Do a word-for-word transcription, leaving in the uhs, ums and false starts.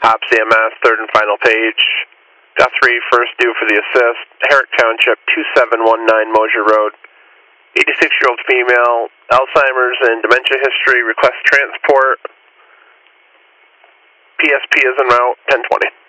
Hop C M S, third and final page. Guthrie, first due for the assist. Herrick Township, two seven one nine Mosier Road. eighty-six-year-old female, Alzheimer's and dementia history, request transport. P S P is en route, ten twenty.